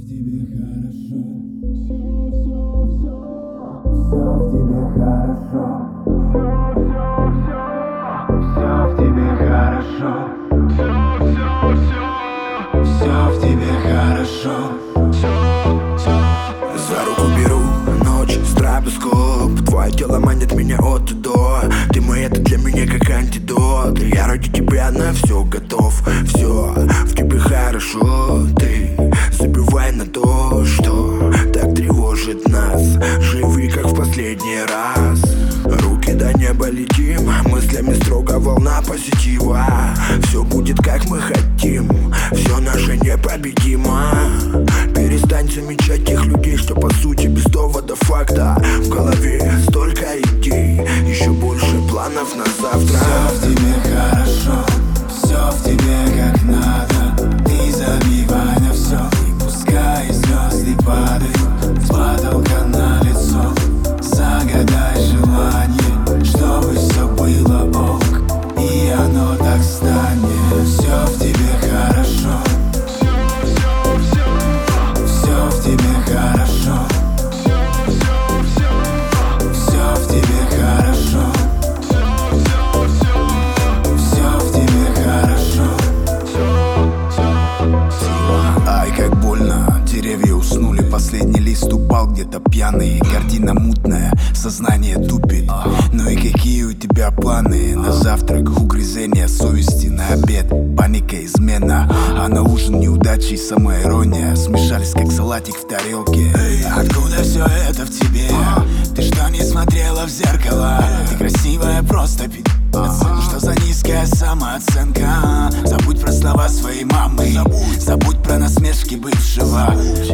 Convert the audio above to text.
тебе хорошо. Все в тебе хорошо. Все в тебе хорошо. Все в тебе хорошо. За руку беру ночь, стробоскоп. Твое тело манит меня от и до. Ты мой, это для меня как антидот. Я ради тебя на все готов. Все в тебе хорошо. Ты забивай на то, что так тревожит нас. Живи как в последний раз. Руки до неба летим, мыслями строго волна позитива. Все будет как мы хотим, все наше непобедимо. Перестань замечать тех людей, что по сути без довода факта. В голове столько идей, еще больше планов на завтра. Все в тебе хорошо, все в тебе как надо. Ты забивай на все, и пускай звезды падают с потолка на лицо. Загадай желание, чтобы все было ок, и оно так станет. Все в тебе хорошо. Все в тебе хорошо. Все в тебе хорошо. Все в тебе хорошо. Ай, как больно, деревья уснули. Последний лист упал где-то пьяный. Картина мутная, сознание тупит. Ну и какие у тебя планы? На завтрак угрызения совести, на обед паника, измена, а на ужин неудачи и самоирония смешались как салатик в тарелке. Откуда все это в тебе? Ты что, не смотрела в зеркало? Ты красивая, просто пи***ц. Что за низкая самооценка? Забудь про слова своей мамы, забудь про насмешки бывшего.